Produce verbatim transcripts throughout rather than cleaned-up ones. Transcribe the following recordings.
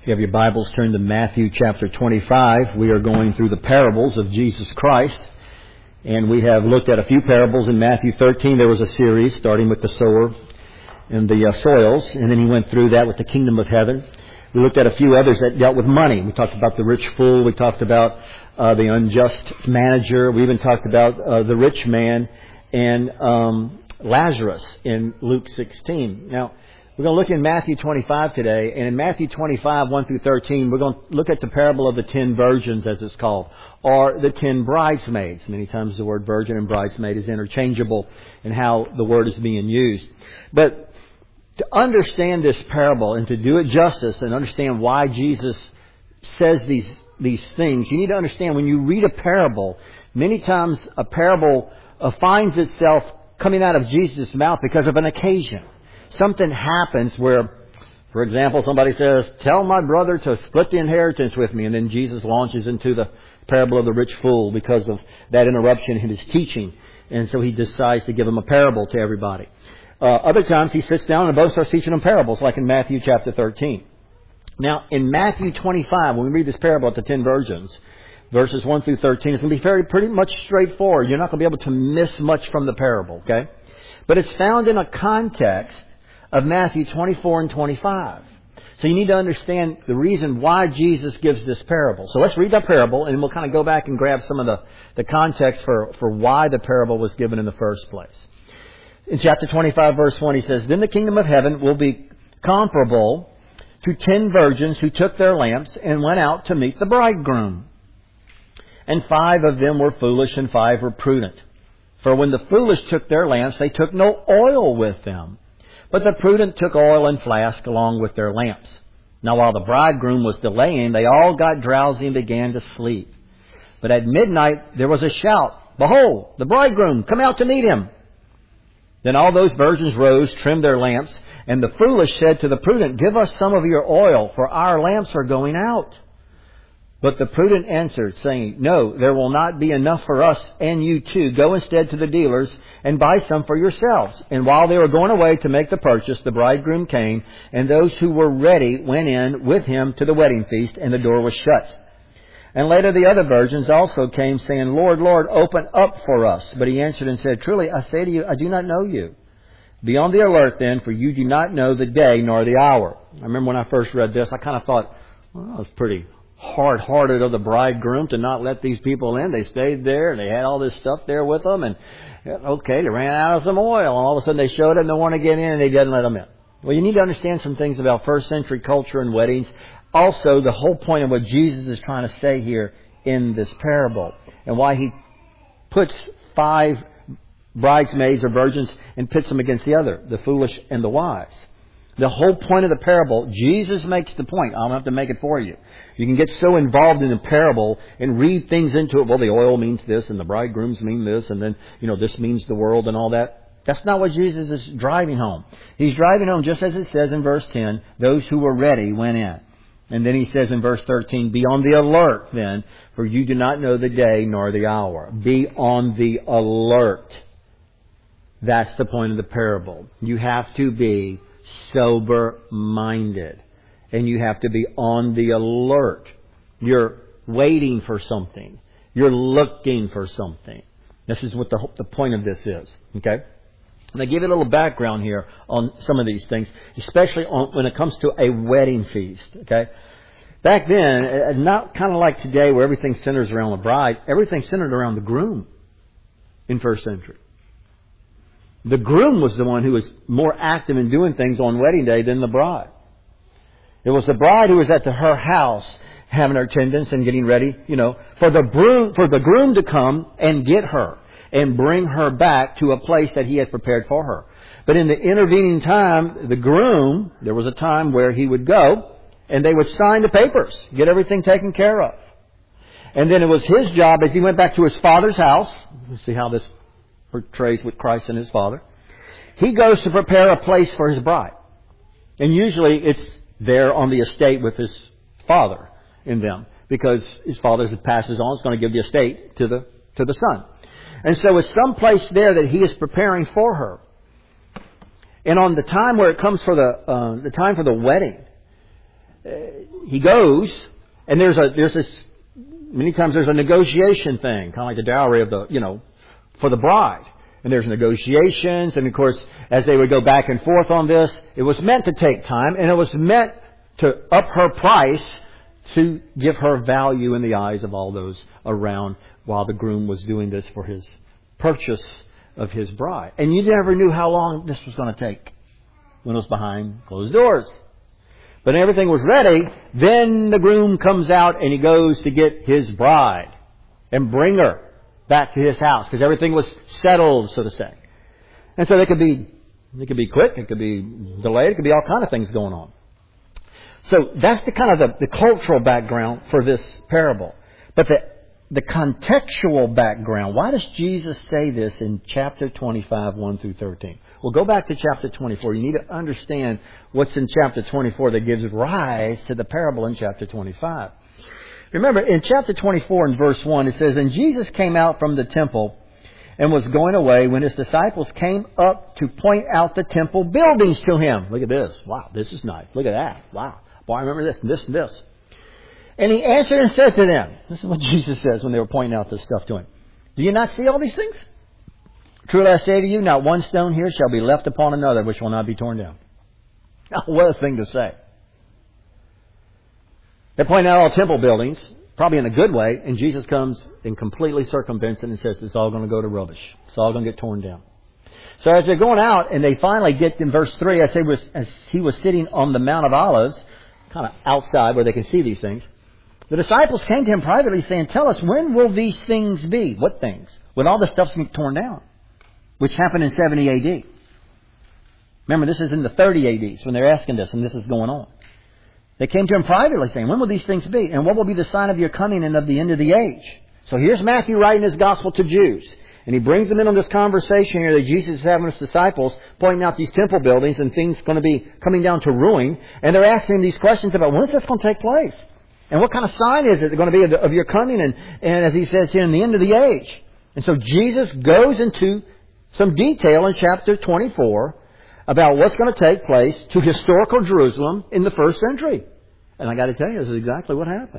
If you have your Bibles, turn to Matthew chapter twenty-five. We are going through the parables of Jesus Christ. And we have looked at a few parables in Matthew thirteen. There was a series starting with the sower and the uh, soils. And then he went through that with the kingdom of heaven. We looked at a few others that dealt with money. We talked about the rich fool. We talked about uh, the unjust manager. We even talked about uh, the rich man and um, Lazarus in Luke sixteen. Now, we're going to look in Matthew twenty-five today, and in Matthew twenty-five, one through thirteen, we're going to look at the parable of the ten virgins, as it's called, or the ten bridesmaids. Many times the word virgin and bridesmaid is interchangeable in how the word is being used. But to understand this parable and to do it justice and understand why Jesus says these these things, you need to understand when you read a parable, many times a parable uh, finds itself coming out of Jesus' mouth because of an occasion. Something happens where, for example, somebody says, tell my brother to split the inheritance with me. And then Jesus launches into the parable of the rich fool because of that interruption in his teaching. And so he decides to give him a parable to everybody. Uh, other times he sits down and both starts teaching them parables, like in Matthew chapter thirteen. Now, in Matthew twenty-five, when we read this parable of the ten virgins, verses one through thirteen, it's going to be very pretty much straightforward. You're not going to be able to miss much from the parable, okay? But it's found in a context of Matthew twenty-four and twenty-five. So you need to understand the reason why Jesus gives this parable. So let's read the parable and we'll kind of go back and grab some of the, the context for, for why the parable was given in the first place. In chapter twenty-five, verse one, he says, Then the kingdom of heaven will be comparable to ten virgins who took their lamps and went out to meet the bridegroom. And five of them were foolish and five were prudent. For when the foolish took their lamps, they took no oil with them. But the prudent took oil and flask along with their lamps. Now while the bridegroom was delaying, they all got drowsy and began to sleep. But at midnight there was a shout, Behold, the bridegroom, come out to meet him. Then all those virgins rose, trimmed their lamps, and the foolish said to the prudent, Give us some of your oil, for our lamps are going out. But the prudent answered, saying, No, there will not be enough for us and you too. Go instead to the dealers and buy some for yourselves. And while they were going away to make the purchase, the bridegroom came, and those who were ready went in with him to the wedding feast, and the door was shut. And later the other virgins also came, saying, Lord, Lord, open up for us. But he answered and said, Truly, I say to you, I do not know you. Be on the alert then, for you do not know the day nor the hour. I remember when I first read this, I kind of thought, well, that was pretty hard-hearted of the bridegroom to not let these people in. They stayed there, and they had all this stuff there with them, and okay, they ran out of some oil, and all of a sudden they showed up and they want to get in, and they didn't let them in. Well, you need to understand some things about first century culture and weddings. Also, the whole point of what Jesus is trying to say here in this parable, and why he puts five bridesmaids or virgins and pits them against the other, the foolish and the wise. The whole point of the parable, Jesus makes the point. I don't have to make it for you. You can get so involved in the parable and read things into it. Well, the oil means this and the bridegrooms mean this and then, you know, this means the world and all that. That's not what Jesus is driving home. He's driving home just as it says in verse ten, those who were ready went in. And then he says in verse thirteen, Be on the alert then, for you do not know the day nor the hour. Be on the alert. That's the point of the parable. You have to be sober-minded. And you have to be on the alert. You're waiting for something. You're looking for something. This is what the, the point of this is. Okay? And I give you a little background here on some of these things, especially on, when it comes to a wedding feast. Okay? Back then, not kind of like today where everything centers around the bride, everything centered around the groom in first century. The groom was the one who was more active in doing things on wedding day than the bride. It was the bride who was at the, her house having her attendance and getting ready, you know, for the groom, for the groom to come and get her and bring her back to a place that he had prepared for her. But in the intervening time, the groom, there was a time where he would go and they would sign the papers, get everything taken care of. And then it was his job as he went back to his father's house. Let's see how this portrays with Christ and his Father. He goes to prepare a place for his bride. And usually it's there on the estate with his father in them. Because his father, as it passes on, is going to give the estate to the to the son. And so it's some place there that he is preparing for her. And on the time where it comes for the uh, the time for the wedding, uh, he goes, and there's a there's this many times there's a negotiation thing, kind of like the dowry of the you know for the bride. And there's negotiations, and of course, as they would go back and forth on this, it was meant to take time, and it was meant to up her price to give her value in the eyes of all those around while the groom was doing this for his purchase of his bride. And you never knew how long this was going to take when it was behind closed doors. But when everything was ready, then the groom comes out and he goes to get his bride and bring her back to his house, because everything was settled, so to say. And so they could be, it could be quick, it could be delayed, it could be all kind of things going on. So that's the kind of the, the cultural background for this parable. But the the contextual background, why does Jesus say this in chapter twenty-five, one through thirteen? Well, go back to chapter twenty-four. You need to understand what's in chapter twenty-four that gives rise to the parable in chapter twenty-five. Remember, in chapter twenty-four and verse one, it says, "And Jesus came out from the temple and was going away when his disciples came up to point out the temple buildings to him." Look at this. Wow, this is nice. Look at that. Wow. Boy, I remember this and this and this. "And he answered and said to them," this is what Jesus says when they were pointing out this stuff to him, "Do you not see all these things? Truly I say to you, not one stone here shall be left upon another which will not be torn down." Now, what a thing to say. They point out all temple buildings, probably in a good way, and Jesus comes and completely circumvents it and says it's all going to go to rubbish. It's all going to get torn down. So as they're going out, and they finally get in verse three, as, they was, as he was sitting on the Mount of Olives, kind of outside where they can see these things, the disciples came to him privately saying, "Tell us, when will these things be?" What things? When all the stuff's going to get torn down, which happened in seventy A D. Remember, this is in the thirty A D when they're asking this, and this is going on. They came to him privately saying, "When will these things be? And what will be the sign of your coming and of the end of the age?" So here's Matthew writing his gospel to Jews. And he brings them in on this conversation here that Jesus is having with his disciples, pointing out these temple buildings and things going to be coming down to ruin. And they're asking him these questions about when is this going to take place? And what kind of sign is it going to be of, the, of your coming? And, and as he says here, in the end of the age. And so Jesus goes into some detail in chapter twenty-four about what's going to take place to historical Jerusalem in the first century. And I got to tell you, this is exactly what happened.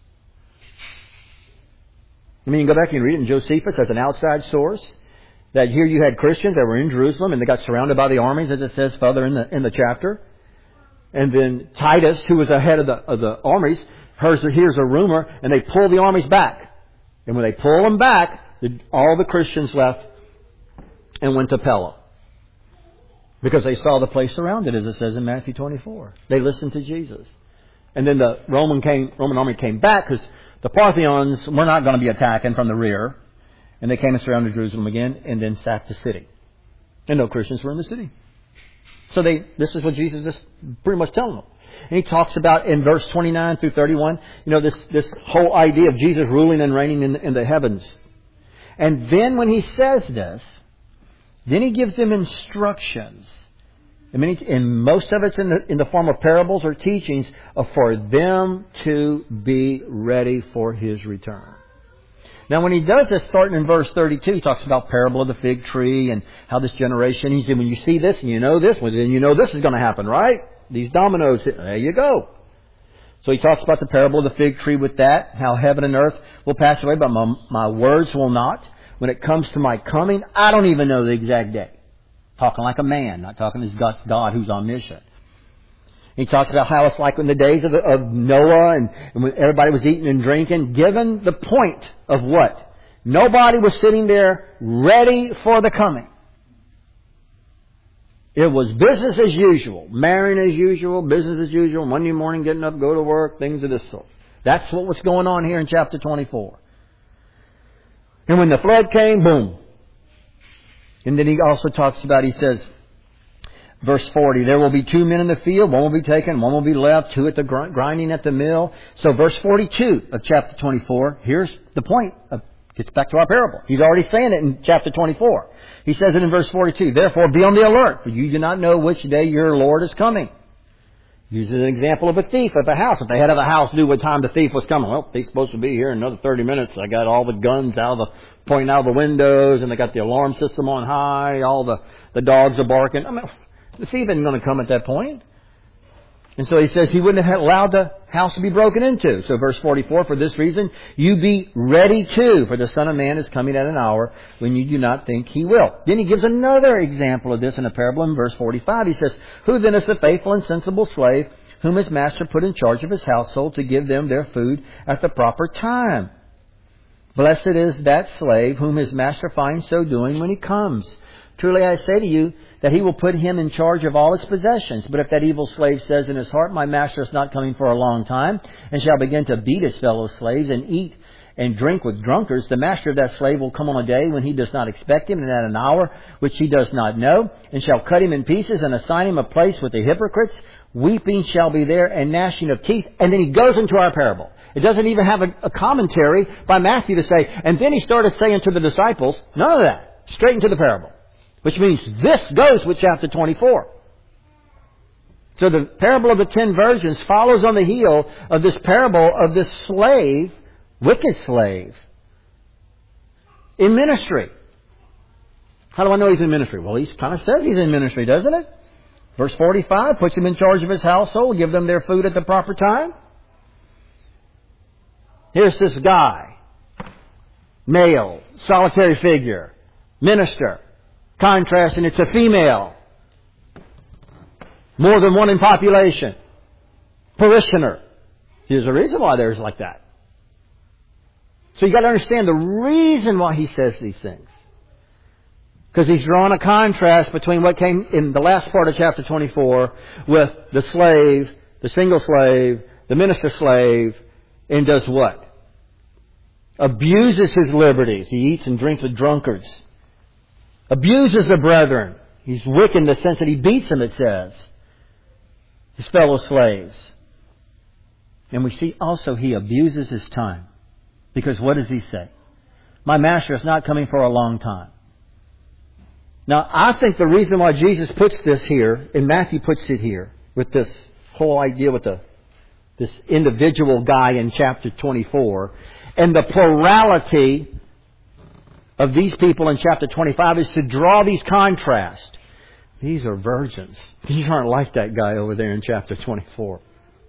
I mean, you can go back and read it in Josephus as an outside source. That here you had Christians that were in Jerusalem and they got surrounded by the armies, as it says further in the in the chapter. And then Titus, who was ahead of the of the armies, hears, hears a rumor, and they pull the armies back. And when they pull them back, the, all the Christians left and went to Pella. Because they saw the place surrounded, as it says in Matthew twenty-four. They listened to Jesus. And then the Roman came, Roman army came back because the Parthians were not going to be attacking from the rear. And they came and surrounded Jerusalem again and then sacked the city. And no Christians were in the city. So they, this is what Jesus is pretty much telling them. And he talks about in verse twenty-nine through thirty-one, you know, this, this whole idea of Jesus ruling and reigning in, in the heavens. And then when he says this, then he gives them instructions. I mean, and most of it's in the, in the form of parables or teachings of for them to be ready for his return. Now, when he does this, starting in verse thirty-two, he talks about parable of the fig tree and how this generation, he said, when you see this and you know this, well, then you know this is going to happen, right? These dominoes, there you go. So he talks about the parable of the fig tree with that, how heaven and earth will pass away, but my, my words will not. When it comes to my coming, I don't even know the exact day. Talking like a man, not talking as God who's omniscient. He talks about how it's like in the days of, the, of Noah and, and when everybody was eating and drinking, given the point of what? Nobody was sitting there ready for the coming. It was business as usual. Marrying as usual, business as usual, Monday morning getting up, go to work, things of this sort. That's what was going on here in chapter twenty-four. And when the flood came, boom. And then he also talks about, he says, verse forty, there will be two men in the field, one will be taken, one will be left, two at the gr- grinding at the mill. So verse forty-two of chapter twenty-four, here's the point. Of, gets back to our parable. He's already saying it in chapter twenty-four. He says it in verse forty-two, therefore be on the alert, for you do not know which day your Lord is coming. Uses an example of a thief at the house. If the head of the house knew what time the thief was coming, well, he's supposed to be here in another thirty minutes. I got all the guns out of the, pointing out of the windows, and they got the alarm system on high, all the, the dogs are barking. I mean, the thief isn't going to come at that point. And so he says he wouldn't have allowed the house to be broken into. So verse forty-four, for this reason, you be ready too, for the Son of Man is coming at an hour when you do not think He will. Then he gives another example of this in a parable in verse forty-five. He says, who then is the faithful and sensible slave whom his master put in charge of his household to give them their food at the proper time? Blessed is that slave whom his master finds so doing when he comes. Truly I say to you, that he will put him in charge of all his possessions. But if that evil slave says in his heart, my master is not coming for a long time, and shall begin to beat his fellow slaves and eat and drink with drunkards, the master of that slave will come on a day when he does not expect him, and at an hour which he does not know, and shall cut him in pieces and assign him a place with the hypocrites. Weeping shall be there and gnashing of teeth. And then he goes into our parable. It doesn't even have a, a commentary by Matthew to say, and then he started saying to the disciples, none of that. Straight into the parable. Which means this goes with chapter twenty-four. So the parable of the ten virgins follows on the heel of this parable of this slave, wicked slave, in ministry. How do I know he's in ministry? Well, he kind of says he's in ministry, doesn't it? Verse forty-five puts him in charge of his household, give them their food at the proper time. Here's this guy, male, solitary figure, minister. Contrasting it to female. More than one in population. Parishioner. There's a reason why there's like that. So you've got to understand the reason why he says these things. Because he's drawn a contrast between what came in the last part of chapter twenty-four with the slave, the single slave, the minister slave, and does what? Abuses his liberties. He eats and drinks with drunkards. Abuses the brethren. He's wicked in the sense that he beats them, it says. His fellow slaves. And we see also he abuses his time. Because what does he say? My master is not coming for a long time. Now, I think the reason why Jesus puts this here, and Matthew puts it here, with this whole idea with the this individual guy in chapter twenty-four, and the plurality of these people in chapter twenty-five is to draw these contrasts. These are virgins. These aren't like that guy over there in chapter twenty-four.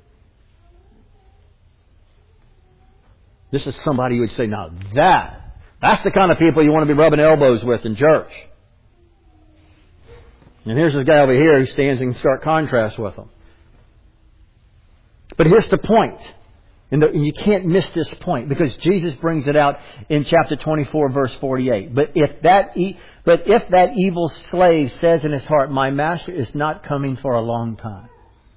This is somebody who would say, now that, that's the kind of people you want to be rubbing elbows with in church. And here's this guy over here who stands in stark contrast with them. But here's the point. And, the, and you can't miss this point because Jesus brings it out in chapter twenty-four, verse forty-eight. But if that e- but if that evil slave says in his heart, my master is not coming for a long time.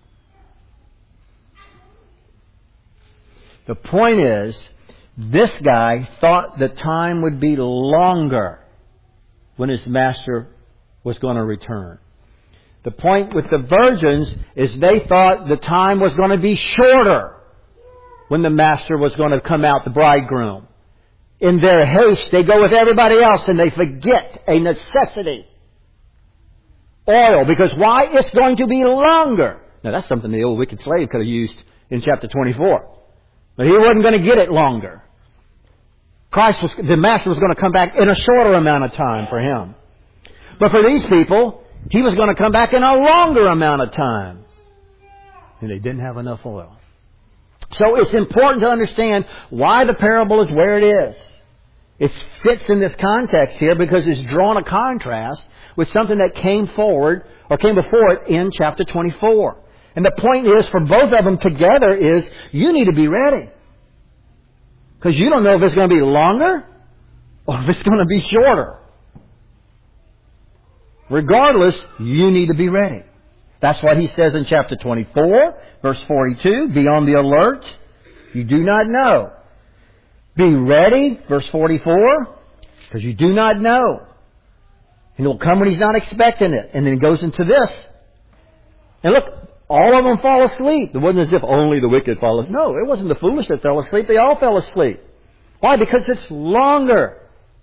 The point is, this guy thought the time would be longer when his master was going to return. The point with the virgins is they thought the time was going to be shorter when the master was going to come out, the bridegroom. In their haste, they go with everybody else and they forget a necessity. Oil. Because why? It's going to be longer. Now that's something the old wicked slave could have used in chapter twenty-four. But he wasn't going to get it longer. Christ was, the master was going to come back in a shorter amount of time for him. But for these people, he was going to come back in a longer amount of time. And they didn't have enough oil. So it's important to understand why the parable is where it is. It fits in this context here because it's drawn a contrast with something that came forward or came before it in chapter twenty-four. And the point is for both of them together is you need to be ready. Because you don't know if it's going to be longer or if it's going to be shorter. Regardless, you need to be ready. That's what he says in chapter twenty-four, verse forty-two. Be on the alert. You do not know. Be ready, verse forty-four, because you do not know. And it will come when he's not expecting it. And then it goes into this. And look, all of them fall asleep. It wasn't as if only the wicked fall asleep. No, it wasn't the foolish that fell asleep. They all fell asleep. Why? Because it's longer.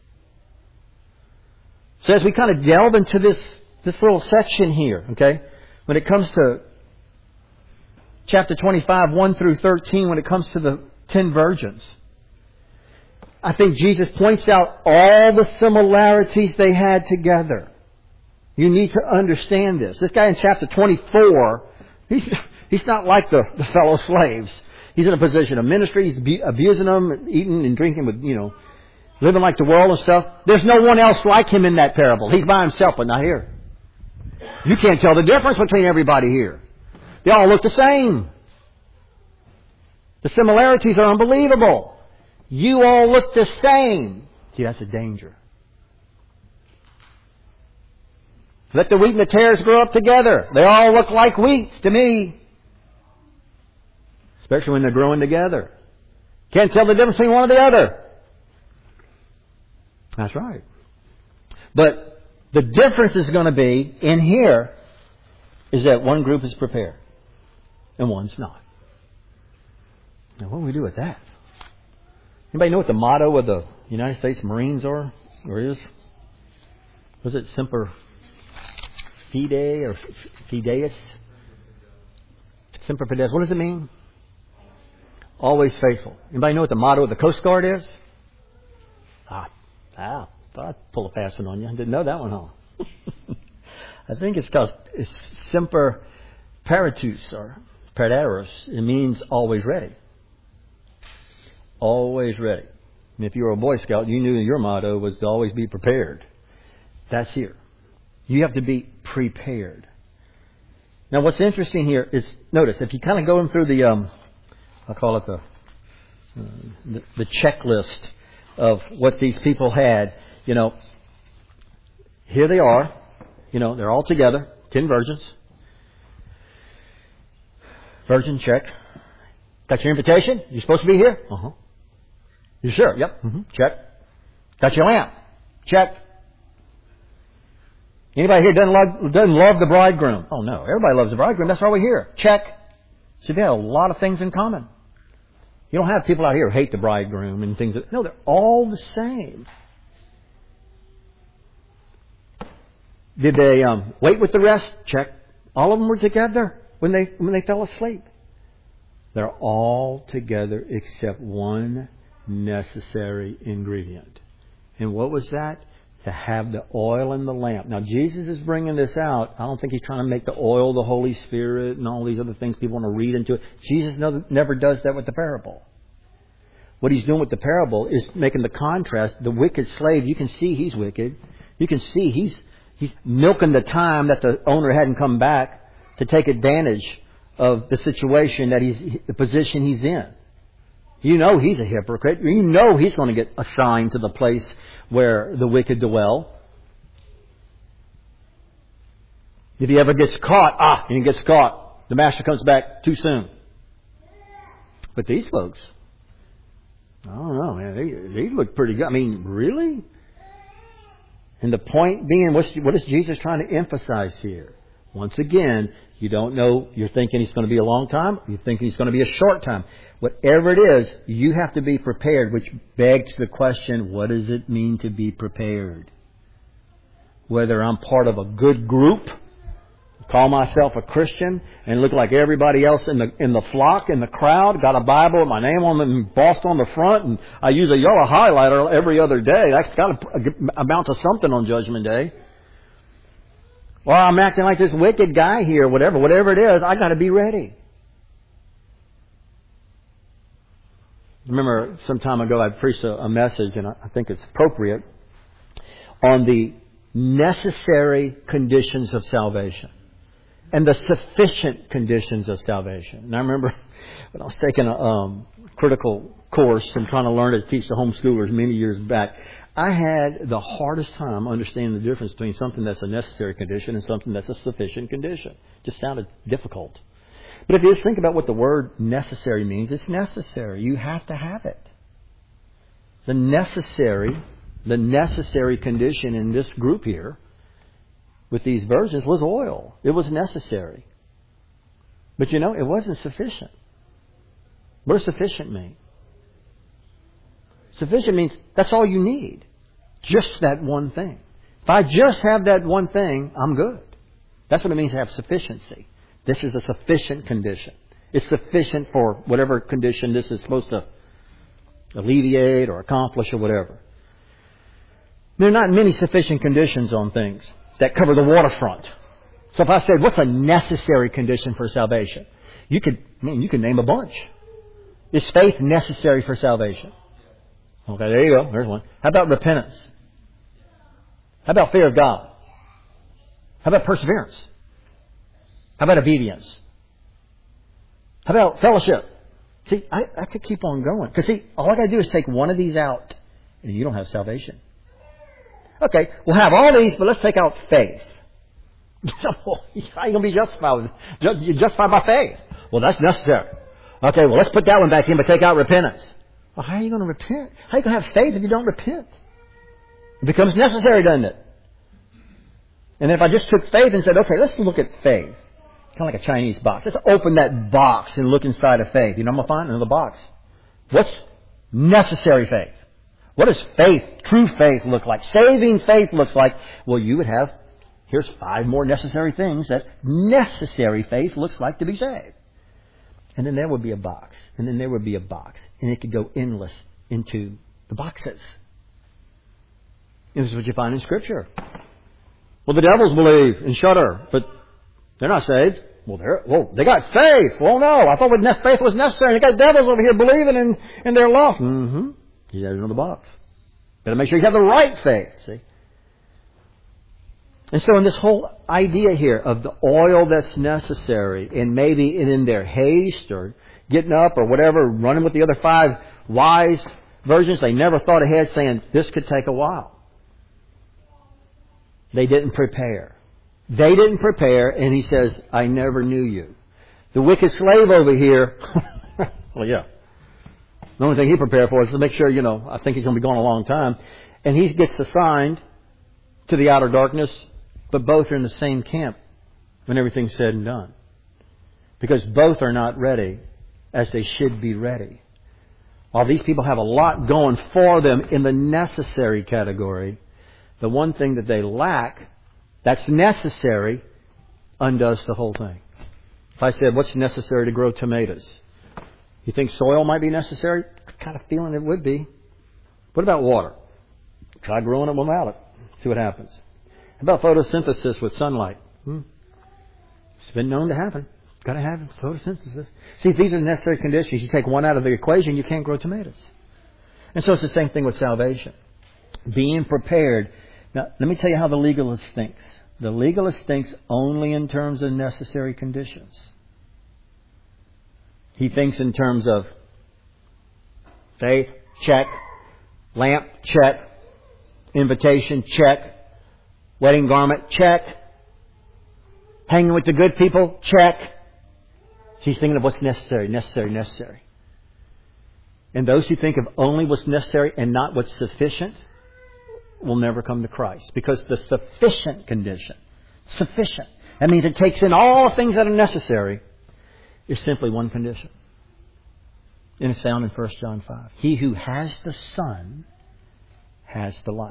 So as we kind of delve into this, this little section here, okay, when it comes to chapter twenty-five, one through thirteen, when it comes to the ten virgins, I think Jesus points out all the similarities they had together. You need to understand this. This guy in chapter twenty-four, he's, He's not like the, the fellow slaves. He's in a position of ministry. He's abu- abusing them, eating and drinking with, you know, living like the world and stuff. There's no one else like him in that parable. He's by himself, but not here. You can't tell the difference between everybody here. They all look the same. The similarities are unbelievable. You all look the same. See, that's a danger. Let the wheat and the tares grow up together. They all look like wheat to me. Especially when they're growing together. Can't tell the difference between one or the other. That's right. But the difference is going to be, in here, is that one group is prepared and one's not. Now, what do we do with that? Anybody know what the motto of the United States Marines are? Or is? Was it Semper Fide or Fideus? Semper Fidelis. What does it mean? Always faithful. Anybody know what the motto of the Coast Guard is? Ah, ah thought I'd pull a fast one on you. I didn't know that one, huh? I think it's called it's Semper Paratus or Paratus. It means always ready. Always ready. And if you were a Boy Scout, you knew your motto was to always be prepared. That's here. You have to be prepared. Now, what's interesting here is, notice, if you kind of go through the, um, I'll call it the, uh, the, the checklist of what these people had, you know, here they are. You know, they're all together. Ten virgins. Virgin, check. Got your invitation? You supposed to be here? Uh-huh. You sure? Yep. Mm-hmm. Check. Got your lamp? Check. Anybody here doesn't love, doesn't love the bridegroom? Oh, no. Everybody loves the bridegroom. That's why we're here. Check. So they have a lot of things in common. You don't have people out here who hate the bridegroom and things. That, no, they're all the same. Did they um, wait with the rest? Check. All of them were together when they when they fell asleep. They're all together except one necessary ingredient. And what was that? To have the oil in the lamp. Now, Jesus is bringing this out. I don't think He's trying to make the oil the Holy Spirit and all these other things people want to read into it. Jesus never does that with the parable. What He's doing with the parable is making the contrast. The wicked slave, you can see he's wicked. You can see he's he's milking the time that the owner hadn't come back to take advantage of the situation that he's, the position he's in. You know he's a hypocrite. You know he's going to get assigned to the place where the wicked dwell. If he ever gets caught, ah, he gets caught. The master comes back too soon. But these folks, I don't know, man. They, they look pretty good. I mean, really? And the point being, what's, what is Jesus trying to emphasize here? Once again, you don't know, you're thinking He's going to be a long time, you're thinking He's going to be a short time. Whatever it is, you have to be prepared, which begs the question, what does it mean to be prepared? Whether I'm part of a good group, call myself a Christian, and look like everybody else in the in the flock, in the crowd, got a Bible with my name on it embossed on the front, and I use a yellow highlighter every other day. That's got to amount to something on Judgment Day. Or I'm acting like this wicked guy here, whatever, whatever it is, I got to be ready. Remember, some time ago I preached a, a message, and I think it's appropriate, on the necessary conditions of salvation and the sufficient conditions of salvation. And I remember when I was taking a um, critical course and trying to learn to teach the homeschoolers many years back, I had the hardest time understanding the difference between something that's a necessary condition and something that's a sufficient condition. It just sounded difficult. But if you just think about what the word necessary means, it's necessary. You have to have it. The necessary, the necessary condition in this group here with these virgins was oil. It was necessary. But you know, it wasn't sufficient. What does sufficient mean? Sufficient means that's all you need. Just that one thing. If I just have that one thing, I'm good. That's what it means to have sufficiency. This is a sufficient condition. It's sufficient for whatever condition this is supposed to alleviate or accomplish or whatever. There are not many sufficient conditions on things that cover the waterfront. So if I said, what's a necessary condition for salvation? You could, man, you could name a bunch. Is faith necessary for salvation? Okay, there you go. There's one. How about repentance? How about fear of God? How about perseverance? How about obedience? How about fellowship? See, I, I could keep on going. Because see, all I got to do is take one of these out, and you don't have salvation. Okay, we'll have all these, but let's take out faith. How are you going to be justified? You're justified by faith. Well, that's necessary. Okay, well, let's put that one back in, but take out repentance. Well, how are you going to repent? How are you going to have faith if you don't repent? It becomes necessary, doesn't it? And then if I just took faith and said, okay, let's look at faith. Kind of like a Chinese box. Let's open that box and look inside of faith. You know what I'm going to find? Another box. What's necessary faith? What does faith, true faith, look like? Saving faith looks like, well, you would have, here's five more necessary things that necessary faith looks like to be saved. And then there would be a box. And then there would be a box. And it could go endless into the boxes. And this is what you find in Scripture. Well, the devils believe and shudder, but they're not saved. Well, they're, well, they got faith. Well, no, I thought faith was necessary. They got devils over here believing and, and they're lost. Mm-hmm. You got another box. Better make sure you have the right faith, see? And so in this whole idea here of the oil that's necessary, and maybe in their haste or getting up or whatever, running with the other five wise virgins, they never thought ahead saying, this could take a while. They didn't prepare. They didn't prepare, and he says, I never knew you. The wicked slave over here, well, yeah. The only thing he prepared for is to make sure, you know, I think he's going to be gone a long time. And he gets assigned to the outer darkness, but both are in the same camp when everything's said and done. Because both are not ready as they should be ready. While these people have a lot going for them in the necessary category, the one thing that they lack that's necessary undoes the whole thing. If I said, what's necessary to grow tomatoes? You think soil might be necessary? Kind of feeling it would be. What about water? Try growing it without it. See what happens. How about photosynthesis with sunlight? Hmm. It's been known to happen. Got to have photosynthesis. See, if these are necessary conditions, you take one out of the equation, you can't grow tomatoes. And so it's the same thing with salvation. Being prepared. Now, let me tell you how the legalist thinks. The legalist thinks only in terms of necessary conditions. He thinks in terms of faith, check. Lamp, check. Invitation, check. Wedding garment, check. Hanging with the good people, check. He's thinking of what's necessary, necessary, necessary. And those who think of only what's necessary and not what's sufficient will never come to Christ. Because the sufficient condition, sufficient, that means it takes in all things that are necessary, is simply one condition. And it's found in First John five. He who has the Son has the life.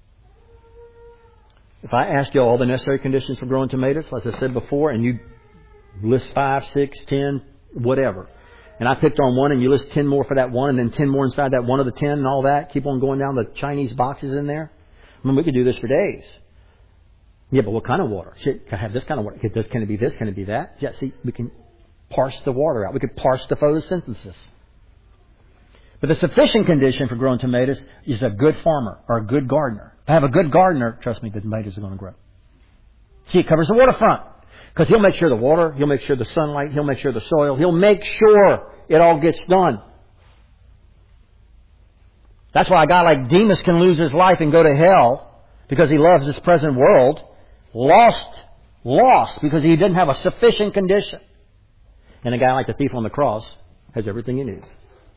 If I ask you all the necessary conditions for growing tomatoes, as I said before, and you list five, six, ten, whatever, and I picked on one and you list ten more for that one, and then ten more inside that one of the ten and all that, keep on going down the Chinese boxes in there. I mean, we could do this for days. Yeah, but what kind of water? Shit, can I have this kind of water? Can it be this? Can it be that? Yeah, see, we can parse the water out. We could parse the photosynthesis. But the sufficient condition for growing tomatoes is a good farmer or a good gardener. If I have a good gardener, trust me, the tomatoes are going to grow. See, it covers the waterfront. Because he'll make sure the water, he'll make sure the sunlight, he'll make sure the soil, he'll make sure it all gets done. That's why a guy like Demas can lose his life and go to hell because he loves this present world. Lost, lost because he didn't have a sufficient condition. And a guy like the thief on the cross has everything he needs.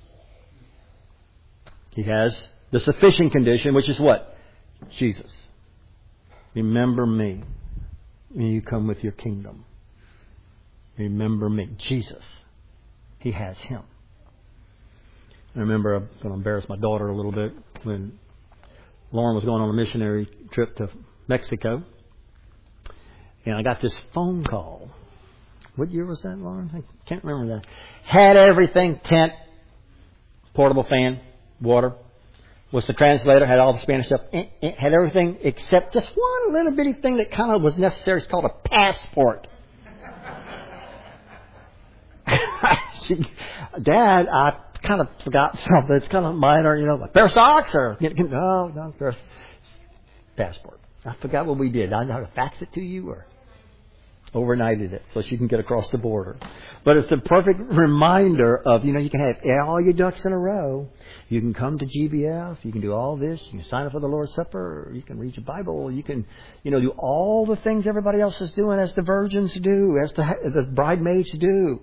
He has the sufficient condition, which is what? Jesus. Remember me when you come with your kingdom. Remember me. Jesus. He has him. I remember, I'm going to embarrass my daughter a little bit, when Lauren was going on a missionary trip to Mexico. And I got this phone call. What year was that, Lauren? I can't remember that. Had everything, tent, portable fan, water. Was the translator, had all the Spanish stuff. It, it had everything except just one little bitty thing that kind of was necessary. It's called a passport. she, Dad, I kind of forgot something. It's kind of minor, you know, like pair of socks or no, no, there's passport. I forgot what we did. I know how to fax it to you or overnighted it so she can get across the border. But it's the perfect reminder of, you know, you can have all your ducks in a row. You can come to G B F. You can do all this. You can sign up for the Lord's Supper. You can read your Bible. You can, you know, do all the things everybody else is doing as the virgins do, as the, the bridesmaids do.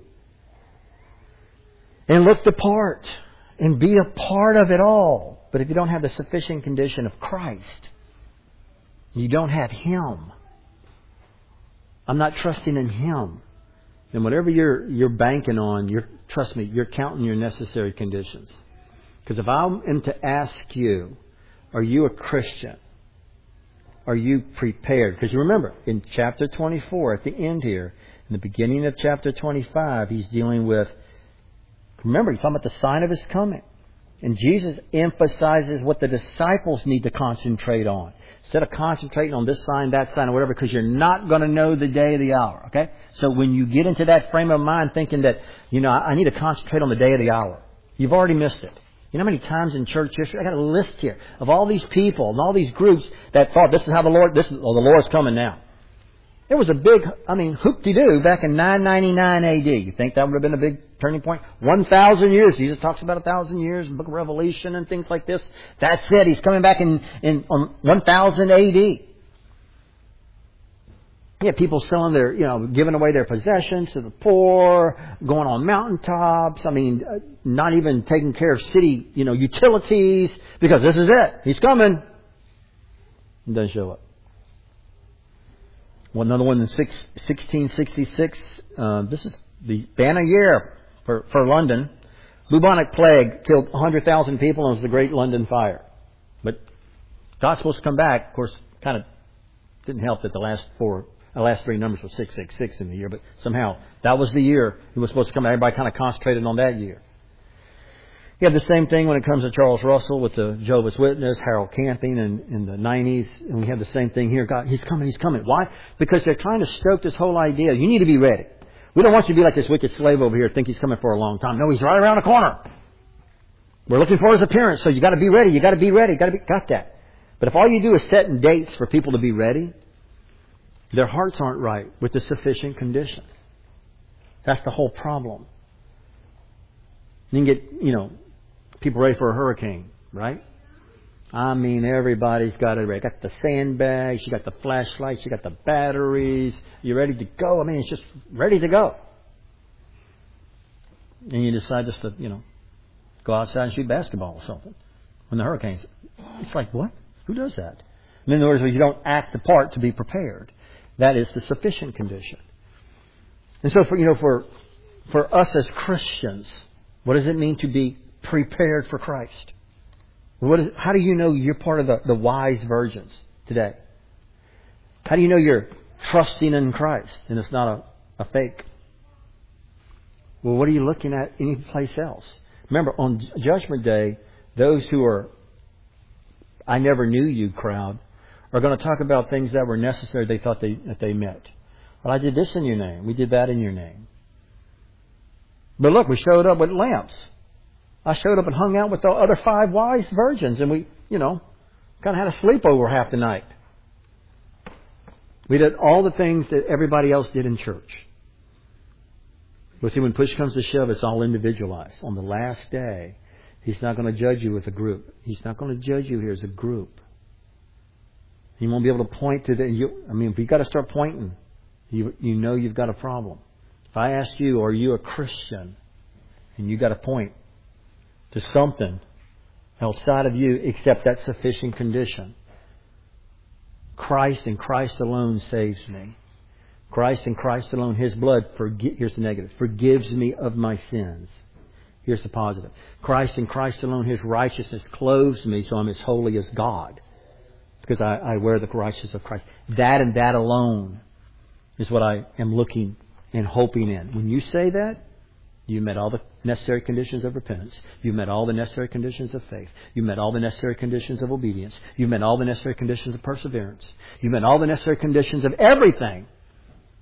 And look the part and be a part of it all. But if you don't have the sufficient condition of Christ, you don't have Him. I'm not trusting in Him. And whatever you're you're banking on, you're trust me, you're counting your necessary conditions. Because if I'm to ask you, are you a Christian? Are you prepared? Because you remember, in chapter twenty-four, at the end here, in the beginning of chapter twenty-five, He's dealing with, remember, He's talking about the sign of His coming. And Jesus emphasizes what the disciples need to concentrate on. Instead of concentrating on this sign, that sign, or whatever, because you're not going to know the day or the hour. Okay? So when you get into that frame of mind thinking that, you know, I need to concentrate on the day or the hour, you've already missed it. You know how many times in church history, I got a list here of all these people and all these groups that thought this is how the Lord, this is, oh, the Lord's coming now. It was a big, I mean, hoop-de-doo back in nine ninety-nine A D. You think that would have been a big turning point? One thousand years. Jesus talks about a thousand years in the book of Revelation and things like this. That's it. He's coming back in, in on one thousand A D. Yeah, people selling their, you know, giving away their possessions to the poor, going on mountaintops. I mean, not even taking care of city, you know, utilities because this is it. He's coming. He doesn't show up. Well, another one in sixteen sixty-six. Uh, this is the banner year for, for London. Bubonic plague killed one hundred thousand people and it was the Great London Fire. But God's supposed to come back. Of course, kind of didn't help that the last four, the last three numbers were six six six in the year. But somehow that was the year He was supposed to come back. Everybody kind of concentrated on that year. You have the same thing when it comes to Charles Russell with the Jehovah's Witness, Harold Camping in, in the nineties. And we have the same thing here. God, He's coming, He's coming. Why? Because they're trying to stoke this whole idea. You need to be ready. We don't want you to be like this wicked slave over here, think He's coming for a long time. No, He's right around the corner. We're looking for His appearance, so you got to be ready. You got to be ready. Got to be got that. But if all you do is setting dates for people to be ready, their hearts aren't right with the sufficient condition. That's the whole problem. You can get, you know, people ready for a hurricane, right? I mean, everybody's got it ready. Got the sandbags, you got the flashlights, you got the batteries. You're ready to go. I mean, it's just ready to go. And you decide just to, you know, go outside and shoot basketball or something when the hurricane's. It's like, what? Who does that? And in other words, you don't act the part to be prepared. That is the sufficient condition. And so, for you know, for for us as Christians, what does it mean to be prepared for Christ? What is, how do you know you're part of the, the wise virgins today? How do you know you're trusting in Christ and it's not a, a fake? Well, what are you looking at any place else? Remember, on Judgment Day, those who are I never knew you crowd are going to talk about things that were necessary they thought they, that they met. Well, I did this in your name. We did that in your name. But look, we showed up with lamps. I showed up and hung out with the other five wise virgins, and we, you know, kind of had a sleepover half the night. We did all the things that everybody else did in church. But see, when push comes to shove, it's all individualized. On the last day, He's not going to judge you with a group. He's not going to judge you here as a group. He won't be able to point to the... You, I mean, if you've got to start pointing, you, you know you've got a problem. If I ask you, are you a Christian? And you've got to point to something outside of you except that sufficient condition. Christ and Christ alone saves me. Christ and Christ alone, His blood, forgi- here's the negative, forgives me of my sins. Here's the positive. Christ and Christ alone, His righteousness clothes me so I'm as holy as God. Because I, I wear the righteousness of Christ. That and that alone is what I am looking and hoping in. When you say that, you met all the necessary conditions of repentance. You met all the necessary conditions of faith. You met all the necessary conditions of obedience. You met all the necessary conditions of perseverance. You met all the necessary conditions of everything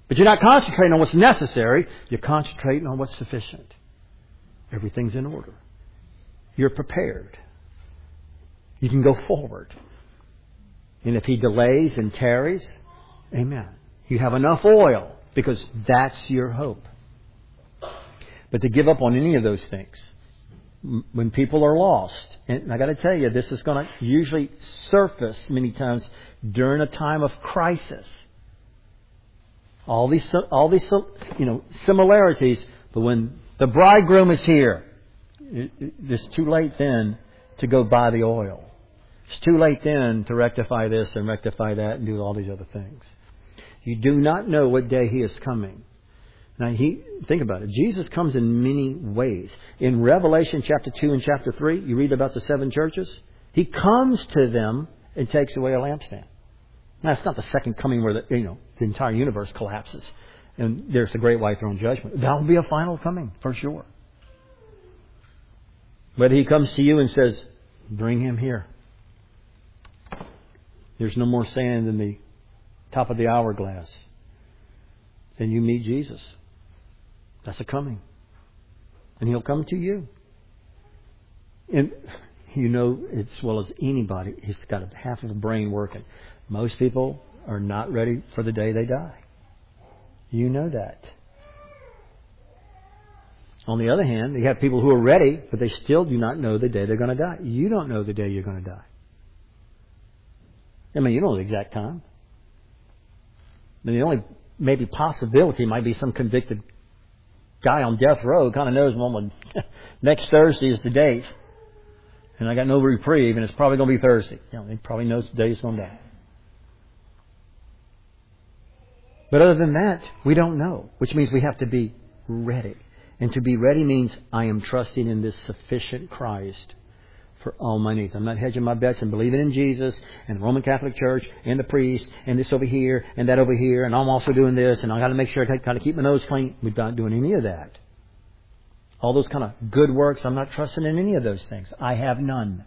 But you're not concentrating on what's necessary. You're concentrating on what's sufficient. Everything's in order. You're prepared. You can go forward. And if He delays and tarries, amen. You have enough oil because that's your hope. But to give up on any of those things, when people are lost, and I got to tell you, this is going to usually surface many times during a time of crisis. All these, all these, you know, similarities, but when the bridegroom is here, it, it, it's too late then to go buy the oil. It's too late then to rectify this and rectify that and do all these other things. You do not know what day He is coming. Now, he think about it. Jesus comes in many ways. In Revelation chapter two and chapter three, you read about the seven churches. He comes to them and takes away a lampstand. Now, it's not the second coming where the, you know, the entire universe collapses and there's the great white throne judgment. That will be a final coming for sure. But He comes to you and says, bring Him here. There's no more sand in the top of the hourglass. Then you meet Jesus. That's a coming. And He'll come to you. And you know as well as anybody, He's got a half of a brain working. Most people are not ready for the day they die. You know that. On the other hand, you have people who are ready, but they still do not know the day they're going to die. You don't know the day you're going to die. I mean, you don't know the exact time. I mean, the only maybe possibility might be some convicted guy on death row kind of knows, well, next Thursday is the date. And I got no reprieve, and it's probably going to be Thursday. You know, he probably knows the day he's going to die. But other than that, we don't know, which means we have to be ready. And to be ready means I am trusting in this sufficient Christ for all my needs. I'm not hedging my bets and believing in Jesus and the Roman Catholic Church and the priest and this over here and that over here and I'm also doing this and I got to make sure I got to keep my nose clean. We're not doing any of that. All those kind of good works, I'm not trusting in any of those things. I have none.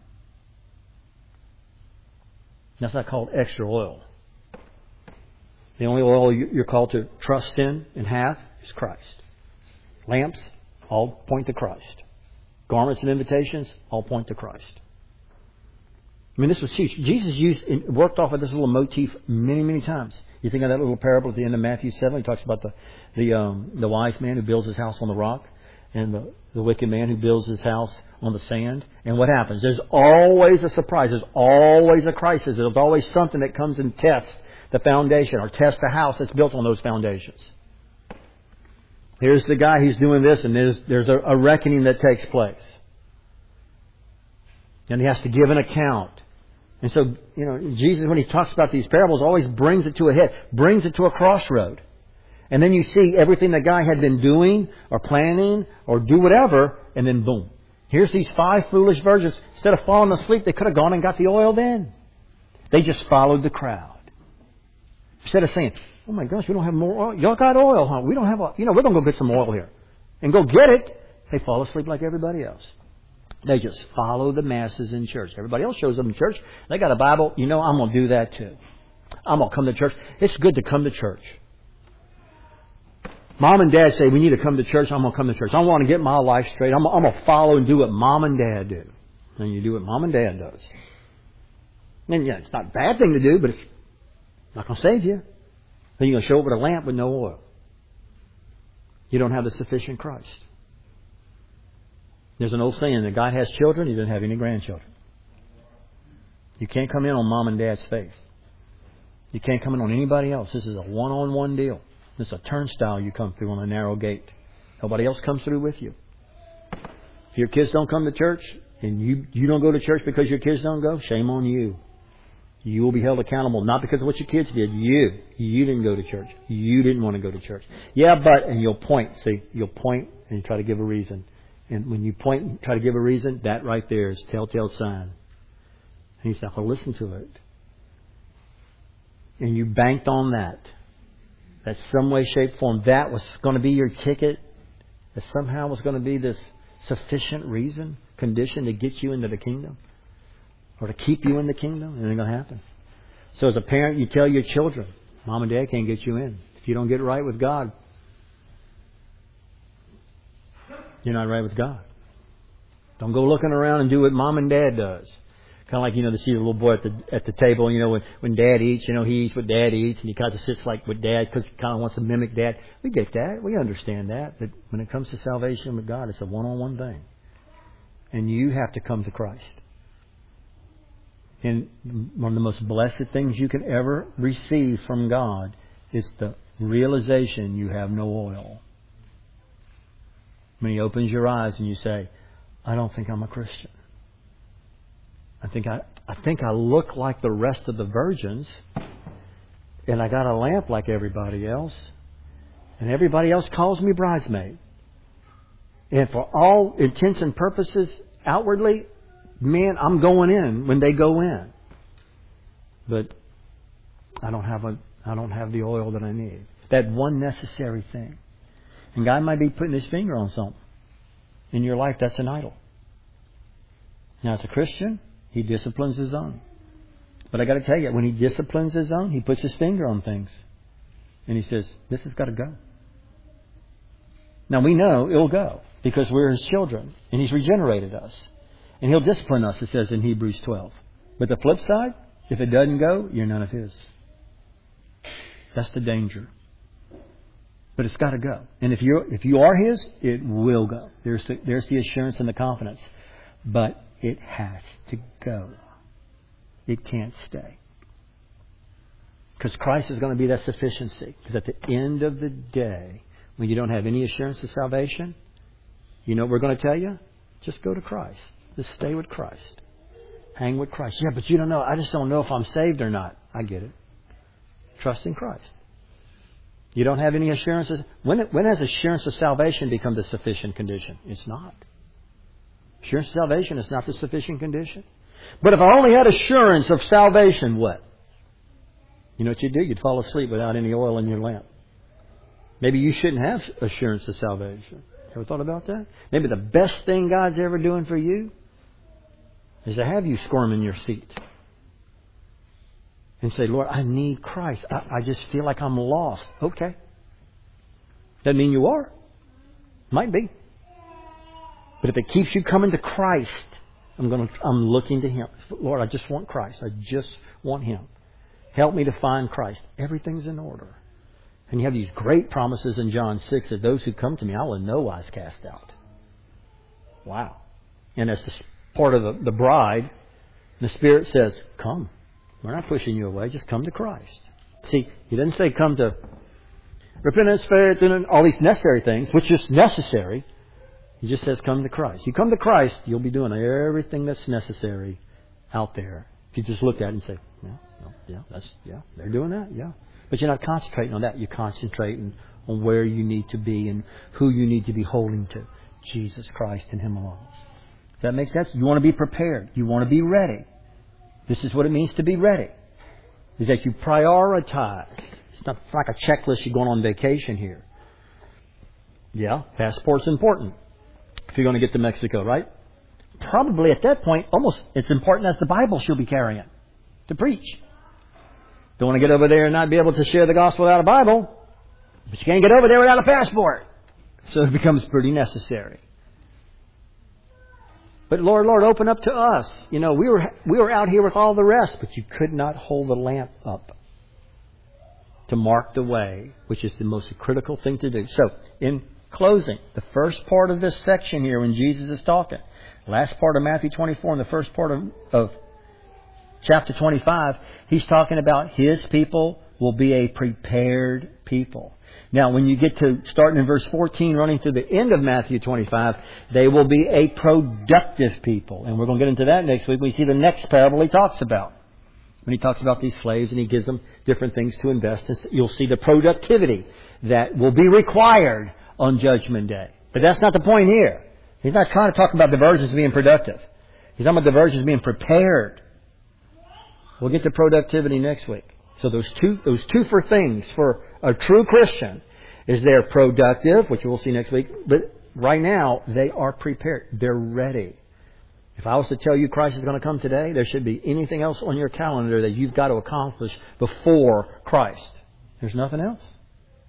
That's not called extra oil. The only oil you're called to trust in and have is Christ. Lamps all point to Christ. Garments and invitations all point to Christ. I mean, this was huge. Jesus used worked off of this little motif many, many times. You think of that little parable at the end of Matthew seven. He talks about the the um, the wise man who builds his house on the rock, and the, the wicked man who builds his house on the sand. And what happens? There's always a surprise. There's always a crisis. There's always something that comes and tests the foundation or tests the house that's built on those foundations. Here's the guy who's doing this, and there's there's a, a reckoning that takes place. And he has to give an account. And so, you know, Jesus, when He talks about these parables, always brings it to a head, brings it to a crossroad. And then you see everything the guy had been doing or planning or do whatever, and then boom. Here's these five foolish virgins. Instead of falling asleep, they could have gone and got the oil then. They just followed the crowd. Instead of saying, oh my gosh, we don't have more oil. Y'all got oil, huh? We don't have oil. You know, we're going to go get some oil here. And go get it. They fall asleep like everybody else. They just follow the masses in church. Everybody else shows up in church. They got a Bible. You know, I'm going to do that too. I'm going to come to church. It's good to come to church. Mom and Dad say we need to come to church. I'm going to come to church. I want to get my life straight. I'm, I'm going to follow and do what Mom and Dad do. And you do what Mom and Dad does. And yeah, it's not a bad thing to do, but it's not going to save you. Then you're going to show up with a lamp with no oil. You don't have the sufficient Christ. There's an old saying that God has children, He doesn't have any grandchildren. You can't come in on Mom and Dad's faith. You can't come in on anybody else. This is a one-on-one deal. This is a turnstile you come through on a narrow gate. Nobody else comes through with you. If your kids don't come to church and you, you don't go to church because your kids don't go, shame on you. You will be held accountable, not because of what your kids did. You. You didn't go to church. You didn't want to go to church. Yeah, but, and you'll point. See, you'll point and you try to give a reason. And when you point and try to give a reason, that right there is telltale sign. And you say, well, listen to it. And you banked on that. That some way, shape, form, that was going to be your ticket. That somehow was going to be this sufficient reason, condition to get you into the kingdom. Or to keep you in the kingdom. It ain't going to happen. So as a parent, you tell your children, Mom and Dad can't get you in. If you don't get right with God, you're not right with God. Don't go looking around and do what Mom and Dad does. Kind of like, you know, to see the little boy at the at the table, you know, when, when Dad eats, you know, he eats what Dad eats, and he kind of sits like with Dad because he kind of wants to mimic Dad. We get that. We understand that. But when it comes to salvation with God, it's a one-on-one thing. And you have to come to Christ. And one of the most blessed things you can ever receive from God is the realization you have no oil. When He opens your eyes and you say, I don't think I'm a Christian. I think I, I think I look like the rest of the virgins, and I got a lamp like everybody else, and everybody else calls me bridesmaid. And for all intents and purposes, outwardly, man, I'm going in when they go in. But I don't have a, I don't have the oil that I need. That one necessary thing. And God might be putting His finger on something in your life that's an idol. Now, as a Christian, He disciplines His own. But I got to tell you, when He disciplines His own, He puts His finger on things. And He says, this has got to go. Now, we know it'll go because we're His children. And He's regenerated us. And He'll discipline us, it says in Hebrews twelve. But the flip side, if it doesn't go, you're none of His. That's the danger. But it's got to go. And if you're if you are His, it will go. There's the, there's the assurance and the confidence. But it has to go. It can't stay. Because Christ is going to be that sufficiency. Because at the end of the day, when you don't have any assurance of salvation, you know what we're going to tell you? Just go to Christ. Just stay with Christ. Hang with Christ. Yeah, but you don't know. I just don't know if I'm saved or not. I get it. Trust in Christ. You don't have any assurances. When, when has assurance of salvation become the sufficient condition? It's not. Assurance of salvation is not the sufficient condition. But if I only had assurance of salvation, what? You know what you'd do? You'd fall asleep without any oil in your lamp. Maybe you shouldn't have assurance of salvation. Ever thought about that? Maybe the best thing God's ever doing for you is to have you squirm in your seat and say, Lord, I need Christ. I, I just feel like I'm lost. Okay. Doesn't mean you are. Might be. But if it keeps you coming to Christ, I'm going to, I'm looking to Him. Lord, I just want Christ. I just want Him. Help me to find Christ. Everything's in order. And you have these great promises in John six that those who come to me, I will in no wise cast out. Wow. And as part of the, the bride, the Spirit says, come. We're not pushing you away. Just come to Christ. See, He doesn't say come to repentance, faith, and all these necessary things, which is necessary. He just says come to Christ. You come to Christ, you'll be doing everything that's necessary out there. If you just look at it and say, yeah, no, yeah, that's, yeah, they're doing that, yeah. But you're not concentrating on that. You're concentrating on where you need to be and who you need to be holding to. Jesus Christ and Him alone. Does that make sense? You want to be prepared. You want to be ready. This is what it means to be ready. Is that you prioritize. It's not like a checklist you're going on vacation here. Yeah, passport's important. If you're going to get to Mexico, right? Probably at that point, almost it's important as the Bible she'll be carrying to preach. Don't want to get over there and not be able to share the gospel without a Bible. But you can't get over there without a passport. So it becomes pretty necessary. But Lord, Lord, open up to us. You know, we were we were out here with all the rest, but you could not hold the lamp up to mark the way, which is the most critical thing to do. So, in closing, the first part of this section here when Jesus is talking, last part of Matthew twenty-four and the first part of, of chapter twenty-five, He's talking about His people will be a prepared people. Now, when you get to starting in verse fourteen, running to the end of Matthew twenty-five, they will be a productive people. And we're going to get into that next week. We see the next parable He talks about. When He talks about these slaves and He gives them different things to invest in, you'll see the productivity that will be required on Judgment Day. But that's not the point here. He's not trying to talk about the virgins being productive. He's talking about the virgins being prepared. We'll get to productivity next week. So those two, those two for things for a true Christian is they're productive, which we'll see next week. But right now, they are prepared. They're ready. If I was to tell you Christ is going to come today, there should be anything else on your calendar that you've got to accomplish before Christ. There's nothing else.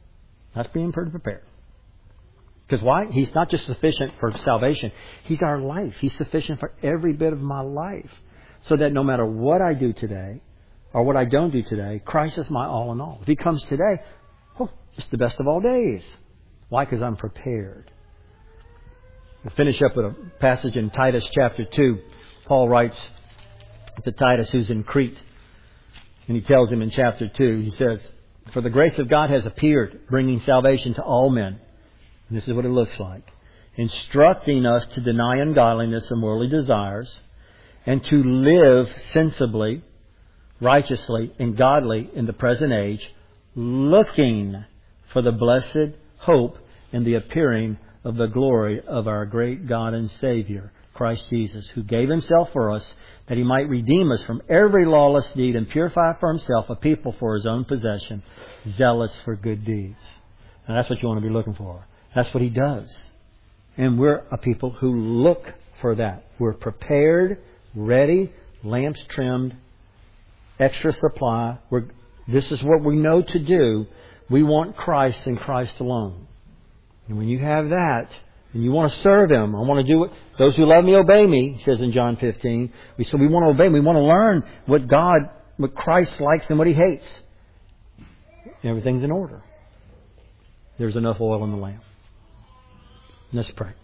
That's being pretty prepared. Because why? He's not just sufficient for salvation. He's our life. He's sufficient for every bit of my life. So that no matter what I do today or what I don't do today, Christ is my all in all. If He comes today, oh, it's the best of all days. Why? Because I'm prepared. We'll finish up with a passage in Titus chapter two. Paul writes to Titus, who's in Crete. And he tells him in chapter two, he says, "For the grace of God has appeared, bringing salvation to all men." And this is what it looks like. "Instructing us to deny ungodliness and worldly desires, and to live sensibly, righteously, and godly in the present age, looking for the blessed hope and the appearing of the glory of our great God and Savior, Christ Jesus, who gave Himself for us, that He might redeem us from every lawless deed and purify for Himself a people for His own possession, zealous for good deeds." And that's what you want to be looking for. That's what He does. And we're a people who look for that. We're prepared, ready, lamps trimmed, extra supply. We're, this is what we know to do. We want Christ and Christ alone. And when you have that, and you want to serve Him, I want to do it. Those who love Me obey Me, he says in John fifteen. We so we want to obey Him. We want to learn what God, what Christ likes and what He hates. Everything's in order. There's enough oil in the lamp. Let's pray.